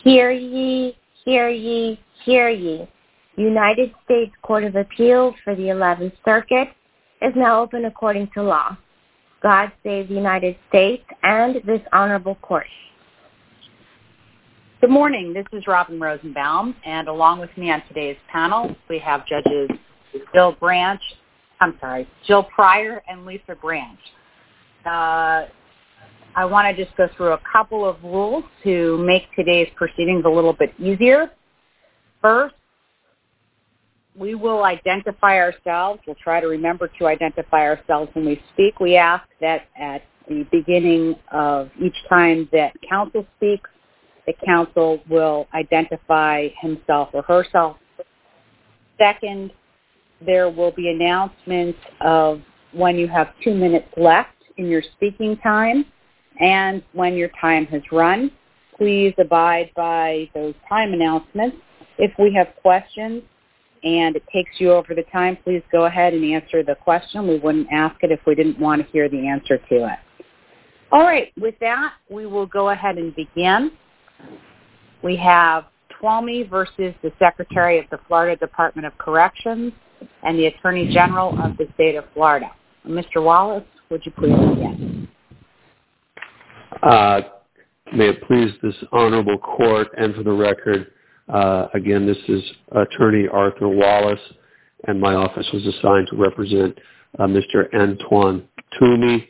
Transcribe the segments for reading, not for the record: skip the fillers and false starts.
Hear ye, hear ye, hear ye. United States Court of Appeals for the 11th Circuit is now open according to law. God save the United States and this honorable court. Good morning. This is Robin Rosenbaum, and along with me on today's panel, we have Judges Jill Pryor and Lisa Branch. I want to just go through a couple of rules to make today's proceedings a little bit easier. First, we will identify ourselves. We'll try to remember to identify ourselves when we speak. We ask that at the beginning of each time that counsel speaks, the counsel will identify himself or herself. Second, there will be announcements of when you have 2 minutes left in your speaking time and when your time has run. Please abide by those time announcements. If we have questions and it takes you over the time, please go ahead and answer the question. We wouldn't ask it if we didn't want to hear the answer to it. All right, with that, we will go ahead and begin. We have Twomey versus the Secretary of the Florida Department of Corrections and the Attorney General of the State of Florida. Mr. Wallace, would you please begin? May it please this honorable court, and for the record, again, this is Attorney Arthur Wallace, and my office was assigned to represent Mr. Antoine Twomey.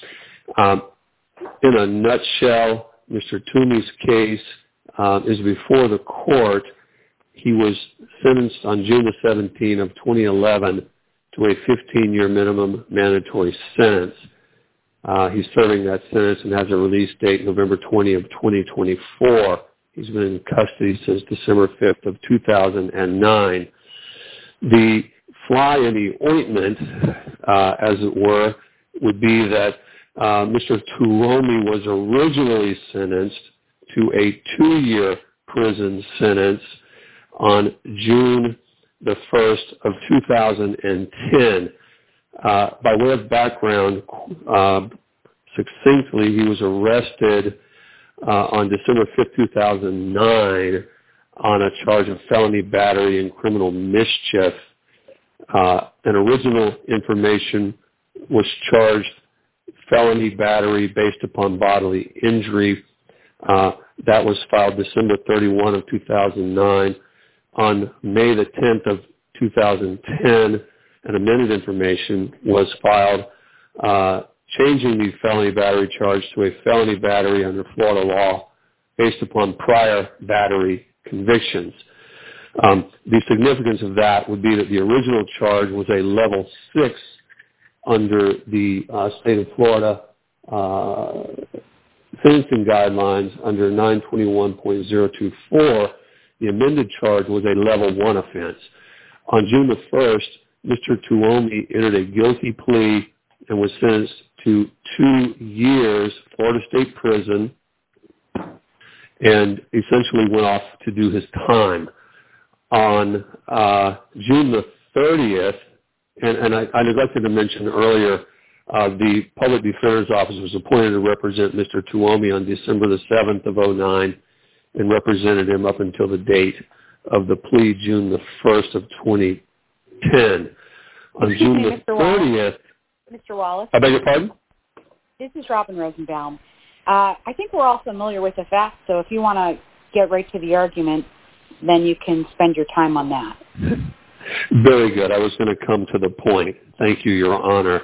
In a nutshell, Mr. Twomey's case is before the court. He was sentenced on June the 17th of 2011 to a 15-year minimum mandatory sentence. He's serving that sentence and has a release date November 20 of 2024. He's been in custody since December 5th of 2009. The fly in the ointment, as it were, would be that Mr. Twomey was originally sentenced to a 2-year prison sentence on June the 1st of 2010. By way of background, succinctly, he was arrested on December 5th, 2009 on a charge of felony battery and criminal mischief. An original information was charged felony battery based upon bodily injury. That was filed December 31 of 2009. On May the 10th of 2010, an amended information was filed changing the felony battery charge to a felony battery under Florida law based upon prior battery convictions. The significance of that would be that the original charge was a level 6 under the state of Florida sentencing guidelines under 921.024. The amended charge was a level 1 offense. On June the 1st, Mr. Twomey entered a guilty plea and was sentenced to 2 years Florida State Prison and essentially went off to do his time. On June the 30th, and I neglected to mention earlier, the Public Defender's Office was appointed to represent Mr. Twomey on December the 7th of 2009 and represented him up until the date of the plea, June the 1st of 2010. On June the 30th... Mr. Wallace? I beg your pardon? This is Robin Rosenbaum. I think we're all familiar with the facts, so if you want to get right to the argument, then you can spend your time on that. Very good. I was going to come to the point. Thank you, Your Honor.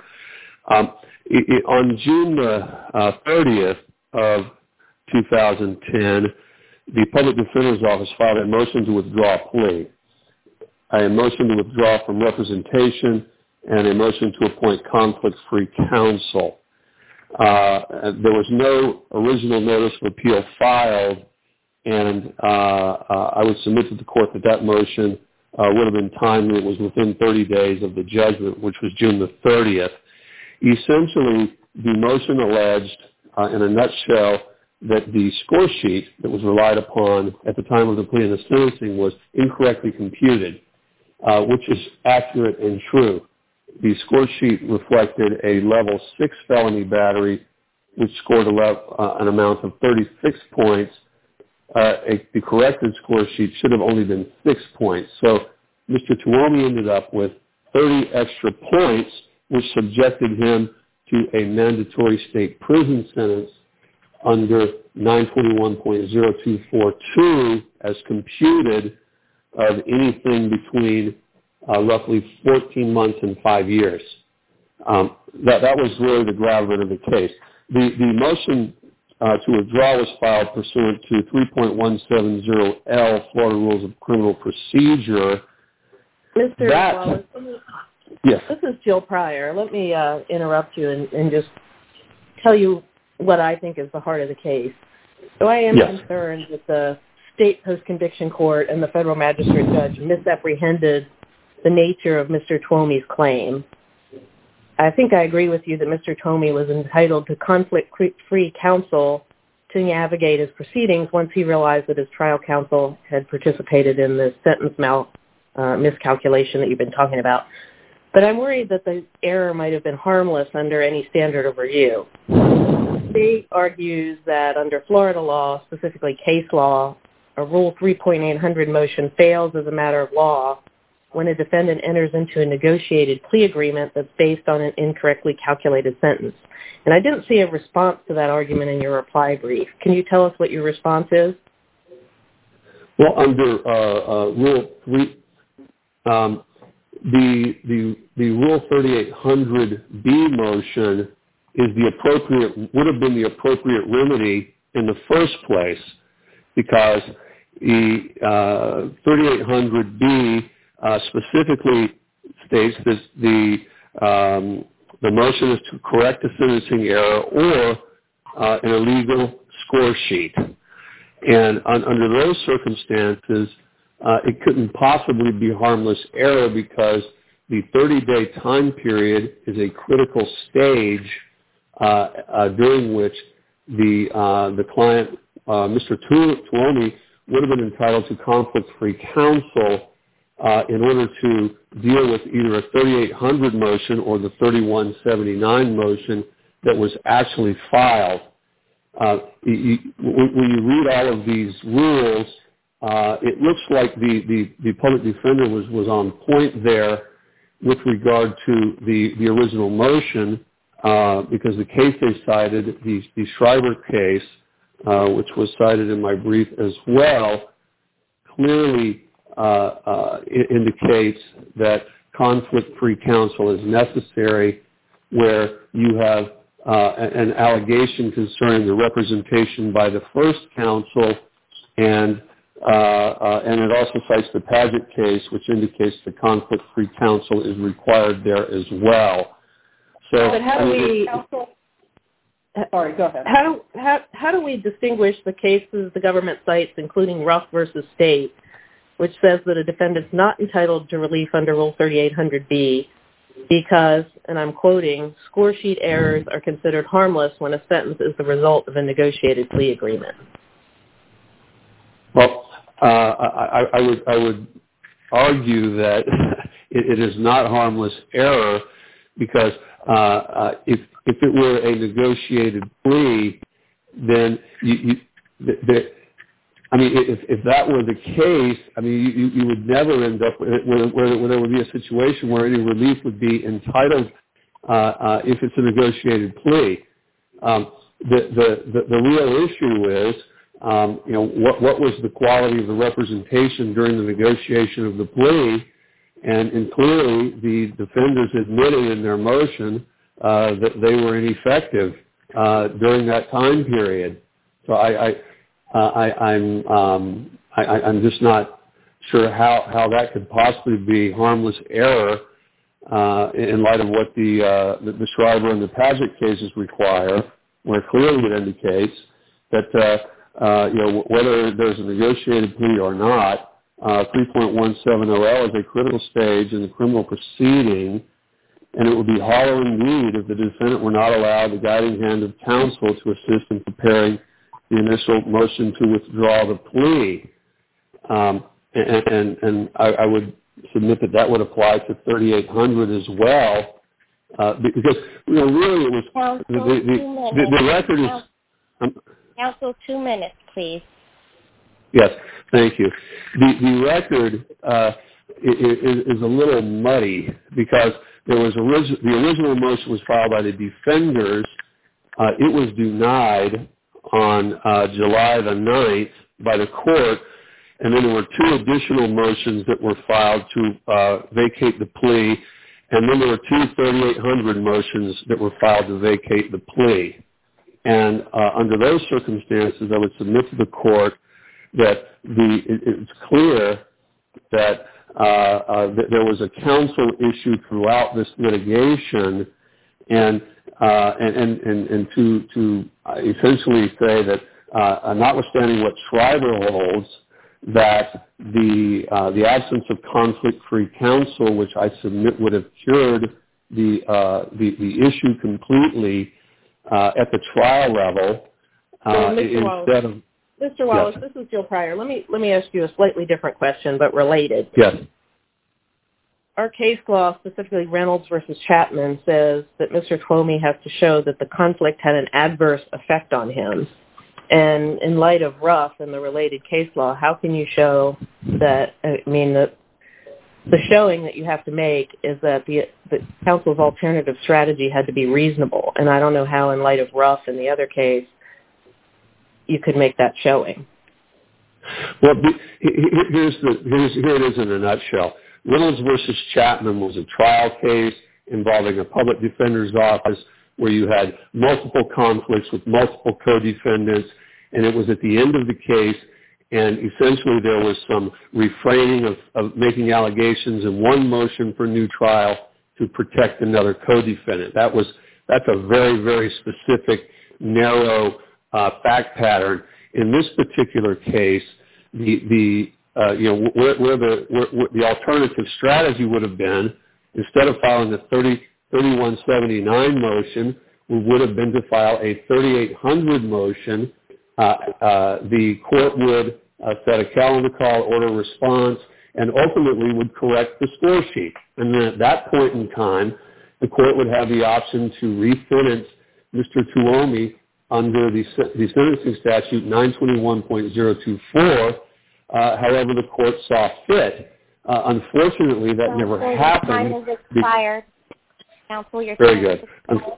On June the 30th of 2010, the Public Defender's Office filed a motion to withdraw a plea, a motion to withdraw from representation, and a motion to appoint conflict-free counsel. There was no original notice of appeal filed, and I would submit to the court that that motion would have been timely. It was within 30 days of the judgment, which was June the 30th. Essentially, the motion alleged, in a nutshell, that the score sheet that was relied upon at the time of the plea and the sentencing was incorrectly computed, which is accurate and true. The score sheet reflected a level 6 felony battery, which scored an amount of 36 points, the corrected score sheet should have only been 6 points. So Mr. Tuomi ended up with 30 extra points, which subjected him to a mandatory state prison sentence under 921.0242 as computed of anything between roughly 14 months and 5 years. That was really the gravamen of the case. The motion to withdraw was filed pursuant to 3.170L Florida Rules of Criminal Procedure. Mr. Wallace, yes. This is Jill Pryor. Let me interrupt you and just tell you what I think is the heart of the case. So I am concerned that the state post-conviction court and the federal magistrate judge misapprehended the nature of Mr. Tuomi's claim. I think I agree with you that Mr. Tuomi was entitled to conflict-free counsel to navigate his proceedings once he realized that his trial counsel had participated in the sentence miscalculation that you've been talking about. But I'm worried that the error might have been harmless under any standard of review. The state argues that under Florida law, specifically case law, a Rule 3.800 motion fails as a matter of law when a defendant enters into a negotiated plea agreement that's based on an incorrectly calculated sentence. And I didn't see a response to that argument in your reply brief. Can you tell us what your response is? Well, under Rule 3, the Rule 3800B motion would have been the appropriate remedy in the first place, because the 3800B specifically states that the motion is to correct a sentencing error or an illegal score sheet. And under those circumstances, it couldn't possibly be harmless error because the 30-day time period is a critical stage during which the client, Mr. Tuomi, would have been entitled to conflict-free counsel in order to deal with either a 3800 motion or the 3179 motion that was actually filed. When you read all of these rules, it looks like the public defender was on point there with regard to the original motion, because the case they cited, the Schreiber case, which was cited in my brief as well, clearly indicates that conflict-free counsel is necessary where you have an allegation concerning the representation by the first counsel, and it also cites the Padgett case, which indicates the conflict-free counsel is required there as well. So, but how do we? Sorry, go ahead. How do we distinguish the cases the government cites, including Ruff versus State, which says that a defendant's not entitled to relief under Rule 3800B because, and I'm quoting, score sheet errors are considered harmless when a sentence is the result of a negotiated plea agreement? Well, I would argue that it is not harmless error because if it were a negotiated plea, then if that were the case, you would never end up where there would be a situation where any relief would be entitled if it's a negotiated plea. The real issue is, what was the quality of the representation during the negotiation of the plea, and clearly the defenders admitted in their motion that they were ineffective during that time period. So I'm just not sure how that could possibly be harmless error in light of what the Schreiber and the Padgett cases require, where clearly it indicates that whether there's a negotiated plea or not, 3.170L is a critical stage in the criminal proceeding, and it would be hollow indeed if the defendant were not allowed the guiding hand of counsel to assist in preparing the initial motion to withdraw the plea. And I would submit that would apply to 3800 as well, because really it was the record is. Counsel, 2 minutes, please. Yes, thank you. The record is a little muddy because there was the original motion was filed by the defenders. It was denied on July the 9th by the court, and then there were two additional motions that were filed to vacate the plea, and then there were two 3800 motions that were filed to vacate the plea. And under those circumstances, I would submit to the court that it's clear that there was a counsel issue throughout this litigation, and to essentially say that notwithstanding what Schreiber holds, that the absence of conflict-free counsel, which I submit would have cured the issue completely at the trial level, instead of. Mr. Wallace, yes. This is Jill Pryor. Let me ask you a slightly different question, but related. Yes. Our case law, specifically Reynolds versus Chapman, says that Mr. Twomey has to show that the conflict had an adverse effect on him. And in light of Ruff and the related case law, how can you show that? I mean, the showing that you have to make is that the counsel's alternative strategy had to be reasonable, and I don't know how, in light of Ruff and the other case, you could make that showing. Well, here it is in a nutshell. Reynolds versus Chapman was a trial case involving a public defender's office where you had multiple conflicts with multiple co-defendants, and it was at the end of the case, and essentially there was some refraining of making allegations in one motion for new trial to protect another co-defendant. That's a very, very specific, narrow fact pattern. In this particular case, where the alternative strategy would have been, instead of filing the 3179 motion, would have been to file a 3800 motion. The court would set a calendar call, order response, and ultimately would correct the score sheet. And then at that point in time, the court would have the option to re-sentence Mr. Twomey under the sentencing statute 921.024, however the court saw fit. Unfortunately, that never happened. Your time has expired. Counsel, your Very time good. has expired.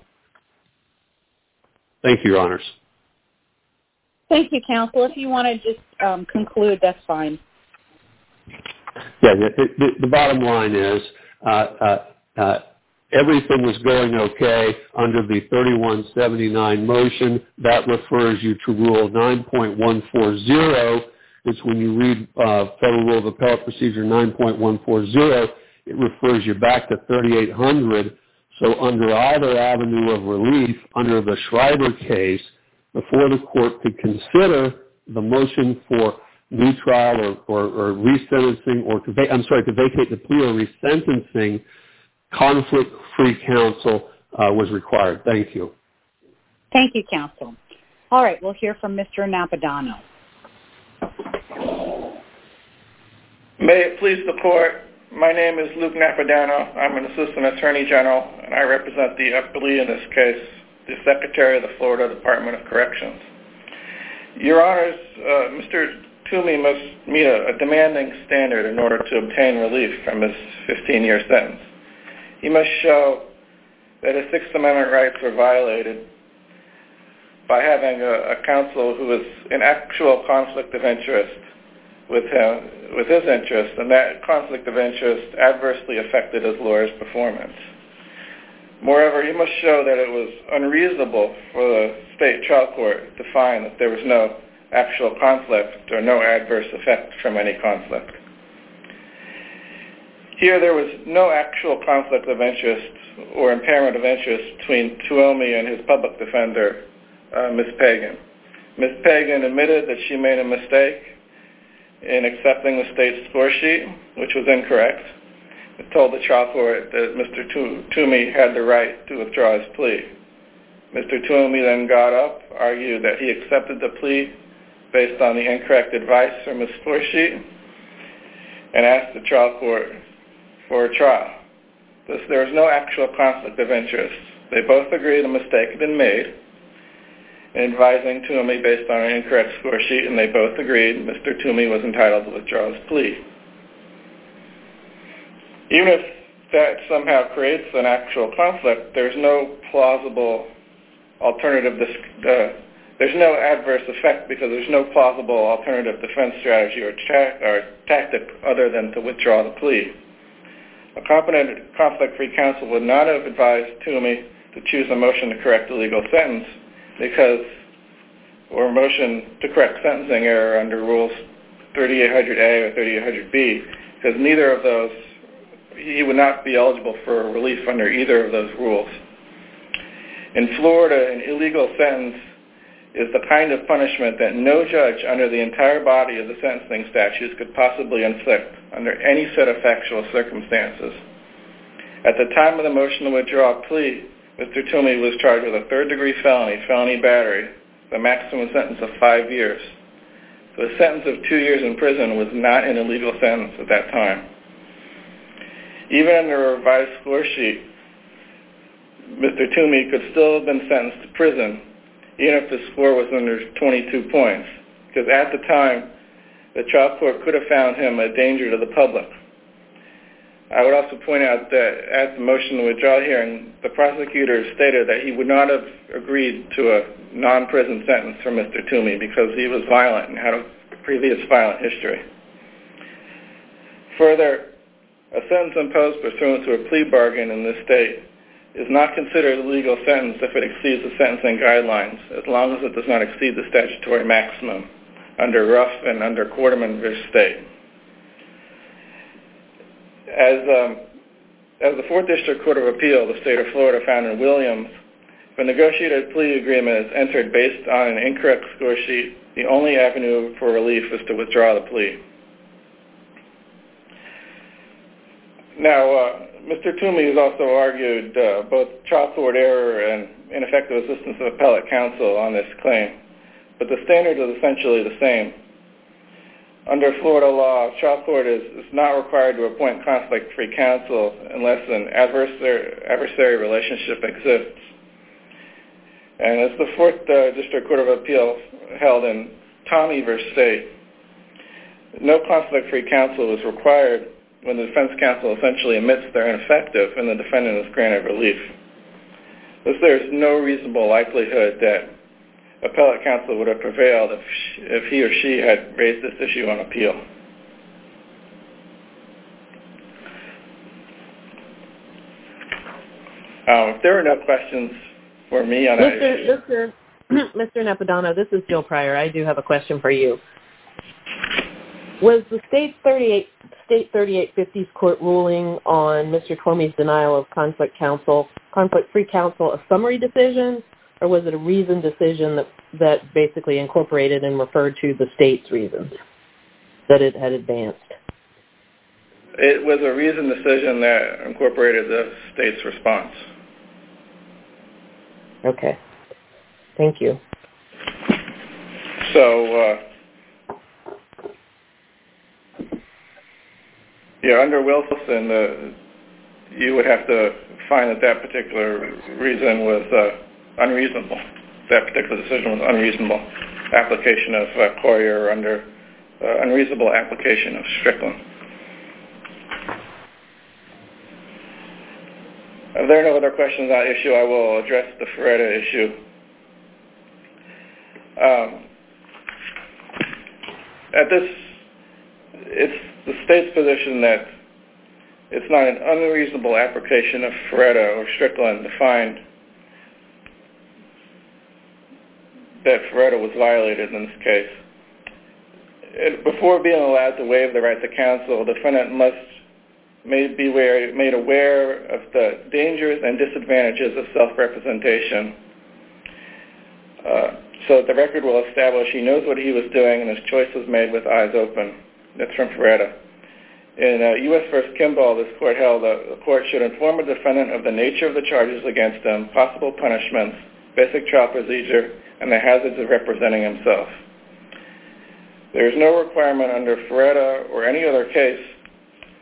Thank you, Your Honors. Thank you, counsel. If you want to just conclude, that's fine. Yeah, the bottom line is everything was going okay under the 3179 motion. That refers you to Rule 9.140. It's when you read Federal Rule of Appellate Procedure 9.140, it refers you back to 3800. So under either avenue of relief, under the Schreiber case, before the court could consider the motion for new trial or resentencing, or to vacate the plea or resentencing, conflict-free counsel was required. Thank you. Thank you, counsel. All right, we'll hear from Mr. Napadano. May it please the court, my name is Luke Napadano. I'm an assistant attorney general, and I represent the appellee in this case, the Secretary of the Florida Department of Corrections. Your Honors, Mr. Twomey must meet a demanding standard in order to obtain relief from his 15-year sentence. He must show that his Sixth Amendment rights were violated by having a counsel who is in actual conflict of interest with his interest, and that conflict of interest adversely affected his lawyer's performance. Moreover, he must show that it was unreasonable for the state trial court to find that there was no actual conflict or no adverse effect from any conflict. Here, there was no actual conflict of interest or impairment of interest between Twomey and his public defender, Ms. Pagan. Ms. Pagan admitted that she made a mistake in accepting the state's score sheet, which was incorrect. It told the trial court that Mr. Twomey had the right to withdraw his plea. Mr. Twomey then got up, argued that he accepted the plea based on the incorrect advice from his score sheet, and asked the trial court for a trial. There was no actual conflict of interest. They both agreed a mistake had been made, advising Toomey based on an incorrect score sheet, and they both agreed Mr. Toomey was entitled to withdraw his plea. Even if that somehow creates an actual conflict, there's no plausible alternative, there's no adverse effect because there's no plausible alternative defense strategy or tactic other than to withdraw the plea. A competent conflict-free counsel would not have advised Toomey to choose a motion to correct the legal sentence or a motion to correct sentencing error under Rules 3800A or 3800B, because neither of those, he would not be eligible for relief under either of those rules. In Florida, an illegal sentence is the kind of punishment that no judge under the entire body of the sentencing statutes could possibly inflict under any set of factual circumstances. At the time of the motion to withdraw a plea, Mr. Toomey was charged with a third-degree felony battery, the maximum sentence of 5 years. So a sentence of 2 years in prison was not an illegal sentence at that time. Even under a revised score sheet, Mr. Toomey could still have been sentenced to prison, even if the score was under 22 points, because at the time, the trial court could have found him a danger to the public. I would also point out that at the motion to withdraw hearing, the prosecutor stated that he would not have agreed to a non-prison sentence for Mr. Toomey because he was violent and had a previous violent history. Further, a sentence imposed pursuant to a plea bargain in this state is not considered a legal sentence if it exceeds the sentencing guidelines, as long as it does not exceed the statutory maximum under Ruff and under Quarterman v. State. As the 4th District Court of Appeal, the state of Florida, found in Williams, if a negotiated plea agreement is entered based on an incorrect score sheet, the only avenue for relief is to withdraw the plea. Now, Mr. Toomey has also argued both trial court error and ineffective assistance of appellate counsel on this claim, but the standard is essentially the same. Under Florida law, trial court is not required to appoint conflict-free counsel unless an adversary relationship exists. And as the 4th District Court of Appeal held in Tommy v. State, no conflict-free counsel is required when the defense counsel essentially admits they're ineffective and the defendant is granted relief. Thus, there's no reasonable likelihood that appellate counsel would have prevailed if he or she had raised this issue on appeal. If there are no questions for me on that issue. Mr. Napadano, this is Jill Pryor. I do have a question for you. Was the State 3850's court ruling on Mr. Toomey's denial of conflict-free counsel a summary decision, or was it a reasoned decision that basically incorporated and referred to the state's reasons that it had advanced? It was a reasoned decision that incorporated the state's response. Okay. Thank you. So, under Wilson, you would have to find that particular reason was unreasonable. That particular decision was unreasonable. Application of Courier under unreasonable application of Strickland. If there are no other questions on that issue, I will address the Feretta issue. It's the state's position that it's not an unreasonable application of Feretta or Strickland to find that Feretta was violated in this case. Before being allowed to waive the right to counsel, the defendant must be made aware of the dangers and disadvantages of self-representation. So the record will establish he knows what he was doing and his choice was made with eyes open. That's from Feretta. In U.S. v. Kimball, this court held the court should inform a defendant of the nature of the charges against him, possible punishments, basic trial procedure, and the hazards of representing himself. There is no requirement under Feretta or any other case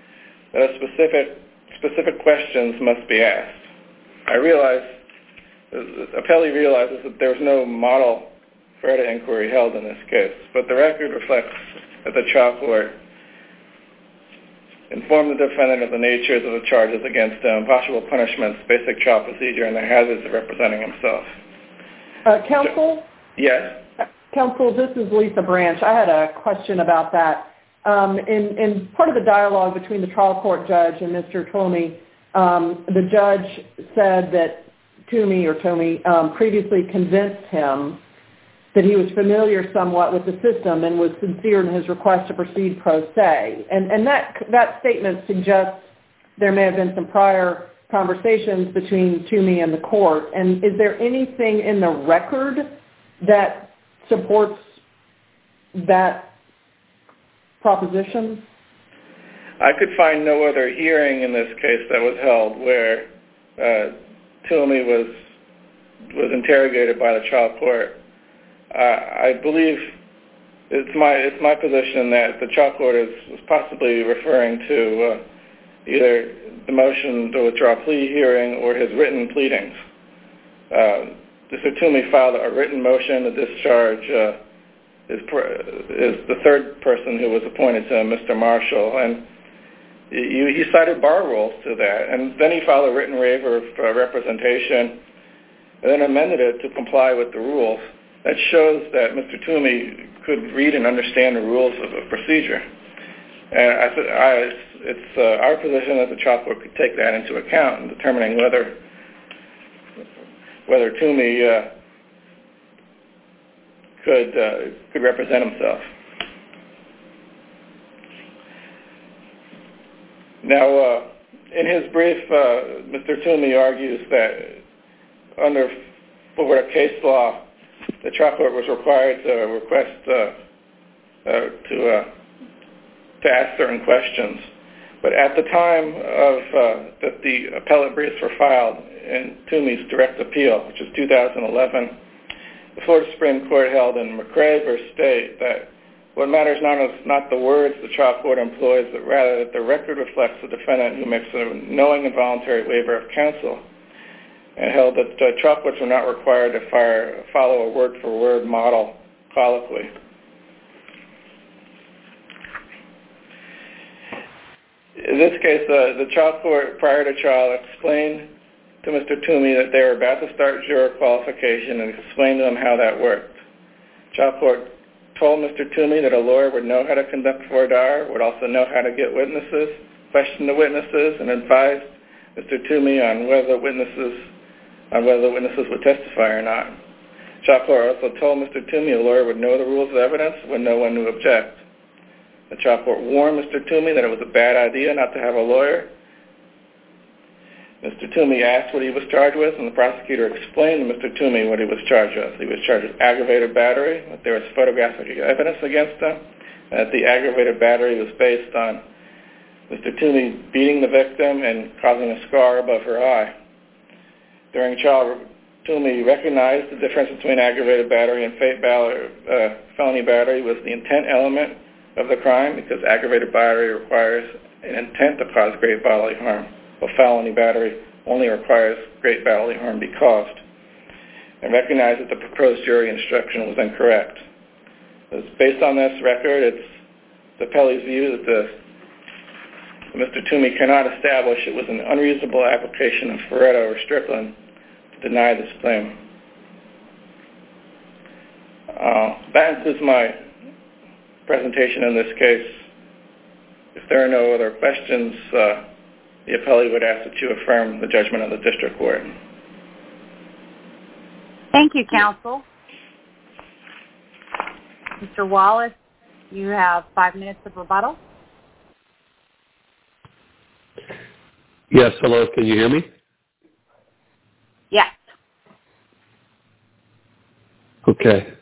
that specific questions must be asked. I realize appellee realizes that there was no model FRERETA inquiry held in this case, but the record reflects that the trial court informed the defendant of the natures of the charges against him, possible punishments, basic trial procedure, and the hazards of representing himself. Counsel? Yes? Counsel, this is Lisa Branch. I had a question about that. In part of the dialogue between the trial court judge and Mr. Twomey, the judge said that Twomey previously convinced him that he was familiar somewhat with the system and was sincere in his request to proceed pro se. And that statement suggests there may have been some prior conversations between Twomey and the court. And is there anything in the record that supports that proposition? I could find no other hearing in this case that was held where Twomey was interrogated by the trial court. I believe it's my position that the trial court was possibly referring to either the motion to withdraw plea hearing or his written pleadings. Mr. Twomey filed a written motion to discharge is the third person who was appointed to him, Mr. Marshall, and he cited bar rules to that, and then he filed a written waiver of representation and then amended it to comply with the rules. That shows that Mr. Twomey could read and understand the rules of a procedure. And it's our position that the trial court could take that into account in determining whether Twomey could represent himself. Now, in his brief, Mr. Twomey argues that under Florida case law, the trial court was required to request to ask certain questions. But at the time that the appellate briefs were filed in Twomey's direct appeal, which is 2011, the Florida Supreme Court held in McRae v. State that what matters not the words the trial court employs, but rather that the record reflects the defendant who makes a knowing and voluntary waiver of counsel, and held that trial courts were not required to follow a word-for-word model colloquy. In this case, the trial court, prior to trial, explained to Mr. Twomey that they were about to start juror qualification and explained to him how that worked. Trial court told Mr. Twomey that a lawyer would know how to conduct voir dire, would also know how to get witnesses, question the witnesses, and advised Mr. Twomey on whether the witnesses would testify or not. Trial court also told Mr. Twomey a lawyer would know the rules of evidence, would know when to object. The trial court warned Mr. Twomey that it was a bad idea not to have a lawyer. Mr. Twomey asked what he was charged with, and the prosecutor explained to Mr. Twomey what he was charged with. He was charged with aggravated battery, that there was photographic evidence against him, and that the aggravated battery was based on Mr. Twomey beating the victim and causing a scar above her eye. During trial, Twomey recognized the difference between aggravated battery and felony battery was the intent element of the crime, because aggravated battery requires an intent to cause great bodily harm, while felony battery only requires great bodily harm be caused, and recognized that the proposed jury instruction was incorrect. Based on this record, it's the appellee's view that Mr. Twomey cannot establish it was an unreasonable application of FRERETA or Strickland to deny this claim. That concludes my presentation in this case. If there are no other questions, the appellee would ask that you affirm the judgment of the district court. Thank you, counsel. Mr. Wallace, you have 5 minutes of rebuttal. Yes, hello, can you hear me? Yes. Okay.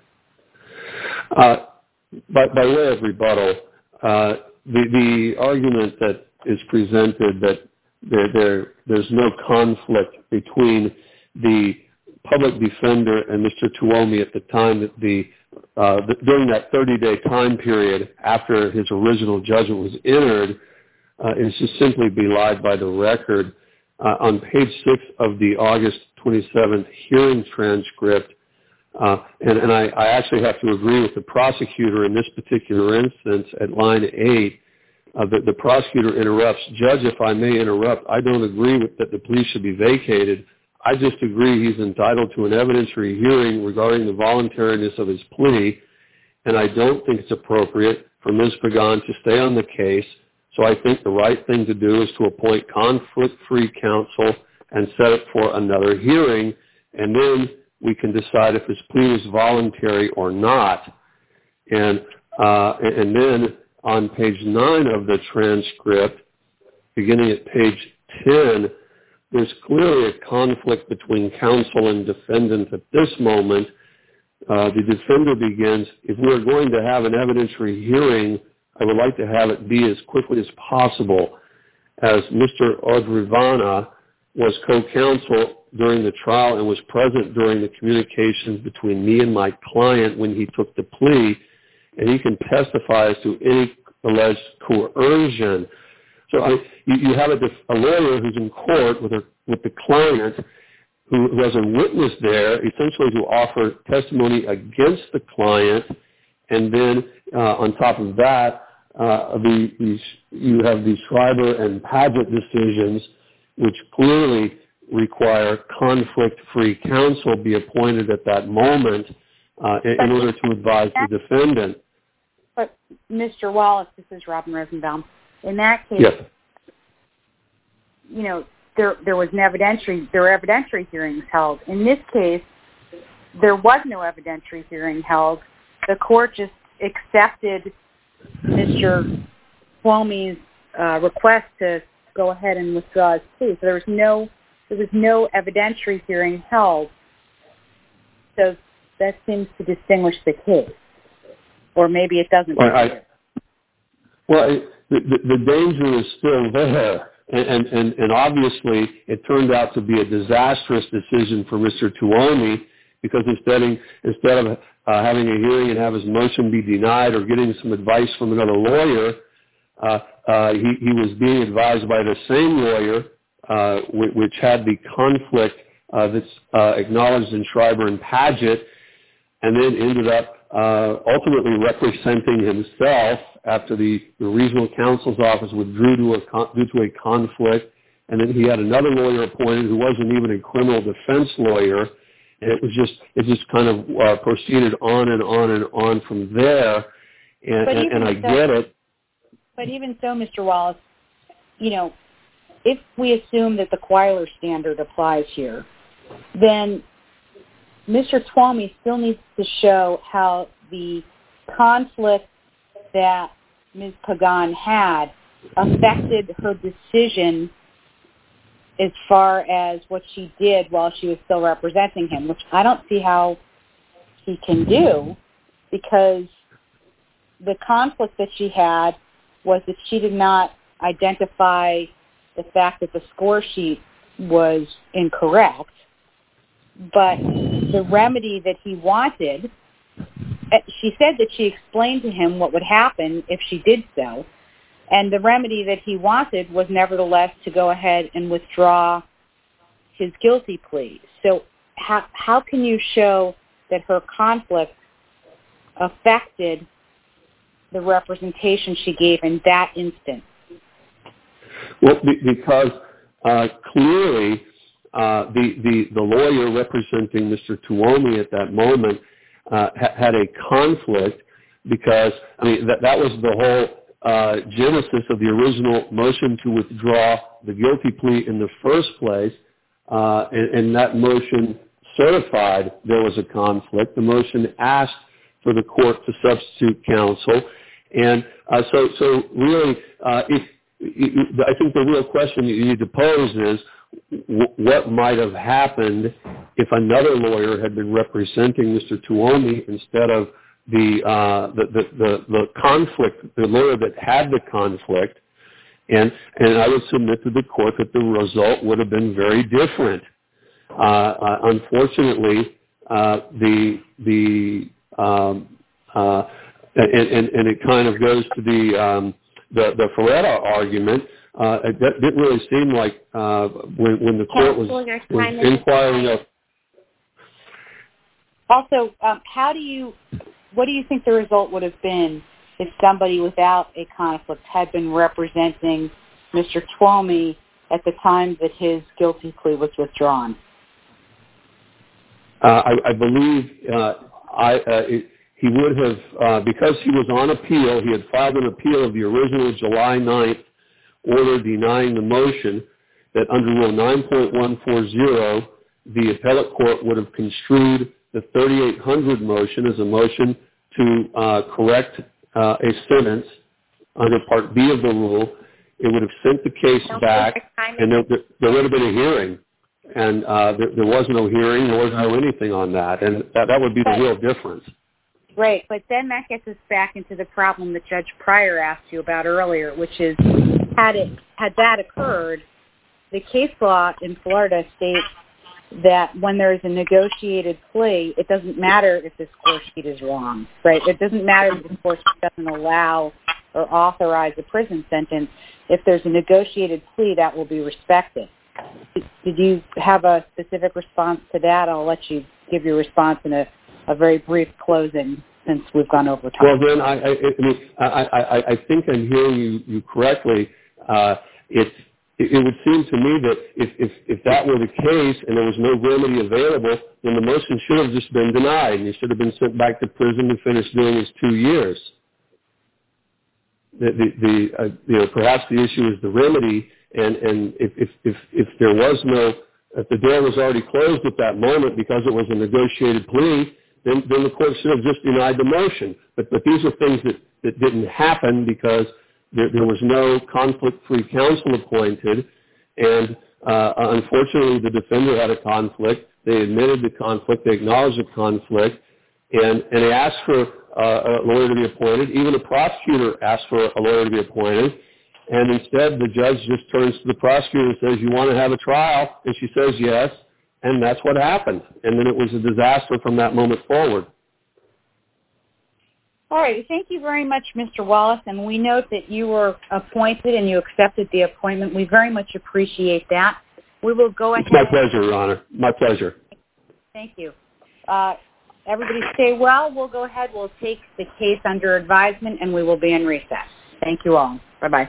By way of rebuttal, the argument that is presented that there's no conflict between the public defender and Mr. Twomey at the time that during that 30-day time period after his original judgment was entered is just simply belied by the record. on page 6 of the August 27th hearing transcript, and I actually have to agree with the prosecutor in this particular instance at line 8, the prosecutor interrupts. Judge, if I may interrupt, I don't agree with that the plea should be vacated. I just agree he's entitled to an evidentiary hearing regarding the voluntariness of his plea, and I don't think it's appropriate for Ms. Pagan to stay on the case. So I think the right thing to do is to appoint conflict-free counsel and set it for another hearing, and then we can decide if his plea was voluntary or not. And then on page 9 of the transcript, beginning at page 10, there's clearly a conflict between counsel and defendant at this moment. The defender begins, if we're going to have an evidentiary hearing, I would like to have it be as quickly as possible, as Mr. Odrivana was co-counsel during the trial and was present during the communications between me and my client when he took the plea, and he can testify as to any alleged coercion. So you have a lawyer who's in court with the client who has a witness there, essentially to offer testimony against the client, and then on top of that, you have the Schreiber and Padgett decisions, which clearly require conflict-free counsel be appointed at that moment in order to advise the defendant. But, Mr. Wallace, this is Robin Rosenbaum. In that case, yes. You know, there were evidentiary hearings held. In this case, there was no evidentiary hearing held. The court just accepted Mr. Twomey's request to go ahead and withdraw his plea. So there was no evidentiary hearing held. So that seems to distinguish the case. Or maybe it doesn't. The danger is still there. And obviously, it turned out to be a disastrous decision for Mr. Twomey, because instead of having a hearing and have his motion be denied or getting some advice from another lawyer, he was being advised by the same lawyer, which had the conflict that's acknowledged in Schreiber and Padgett, and then ended up ultimately representing himself after the regional counsel's office withdrew due to a conflict, and then he had another lawyer appointed who wasn't even a criminal defense lawyer, and it just kind of proceeded on and on and on from there, and I get it. But even so, Mr. Wallace, you know, if we assume that the Queiler standard applies here, then Mr. Twomey still needs to show how the conflict that Ms. Pagan had affected her decision as far as what she did while she was still representing him, which I don't see how he can do, because the conflict that she had was that she did not identify the fact that the score sheet was incorrect, but the remedy that he wanted, she said that she explained to him what would happen if she did so, and the remedy that he wanted was nevertheless to go ahead and withdraw his guilty plea. So how can you show that her conflict affected the representation she gave in that instance? Well, because clearly the lawyer representing Mr. Twomey at that moment had a conflict, because, I mean, that was the whole genesis of the original motion to withdraw the guilty plea in the first place, and that motion certified there was a conflict. The motion asked for the court to substitute counsel, and so really, I think the real question you need to pose is, what might have happened if another lawyer had been representing Mr. Twomey instead of the conflict, the lawyer that had the conflict, and I would submit to the court that the result would have been very different. Unfortunately, and it kind of goes to the Ferretta argument. It didn't really seem like when the court was inquiring of. Also, what do you think the result would have been if somebody without a conflict had been representing Mr. Twomey at the time that his guilty plea was withdrawn? I believe he would have, because he was on appeal, he had filed an appeal of the original July 9th order denying the motion, that under Rule 9.140, the appellate court would have construed the 3800 motion as a motion to correct a sentence under Part B of the rule. It would have sent the case back, and there would have been a hearing. And there was no hearing, there was no anything on that, and that would be the real difference. Right, but then that gets us back into the problem that Judge Pryor asked you about earlier, which is, had that occurred, the case law in Florida states that when there is a negotiated plea, it doesn't matter if the score sheet is wrong, right? It doesn't matter if the score sheet doesn't allow or authorize a prison sentence. If there's a negotiated plea, that will be respected. Did you have a specific response to that? I'll let you give your response in a very brief closing since we've gone over time. Well, then I think I'm hearing you correctly. It would seem to me that if that were the case and there was no remedy available, then the motion should have just been denied, and he should have been sent back to prison to finish doing his 2 years. Perhaps the issue is the remedy, and if there was no, if the door was already closed at that moment because it was a negotiated plea, then the court should have just denied the motion. But these are things that didn't happen because there was no conflict-free counsel appointed, and unfortunately the defender had a conflict. They admitted the conflict, they acknowledged the conflict, and they asked for a lawyer to be appointed. Even the prosecutor asked for a lawyer to be appointed, and instead the judge just turns to the prosecutor and says, "You want to have a trial?" And she says yes, and that's what happened. And then it was a disaster from that moment forward. All right. Thank you very much, Mr. Wallace. And we note that you were appointed and you accepted the appointment. We very much appreciate that. We will go ahead. It's my pleasure, Your Honor. My pleasure. Thank you. Everybody stay well. We'll go ahead. We'll take the case under advisement, and we will be in recess. Thank you all. Bye-bye.